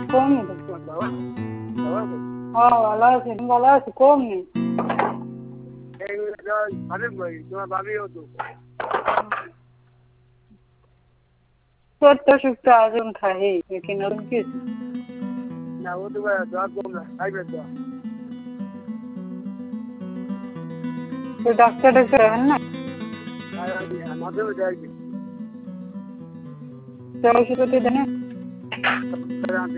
কম নেই তো। বাবা বাবা হ্যাঁ ভালো আছি, তুমি ভালো আছি? কম নেই। অনেক ভাই তোমার ভাবিও তো ছোট্ট সুস্থ আজন খাই लेकिन और किस না ও তো দোয়া কম না খাইবে তো तो डॉक्टर है ना মাঝে মধ্যে আসবে तो औषध देना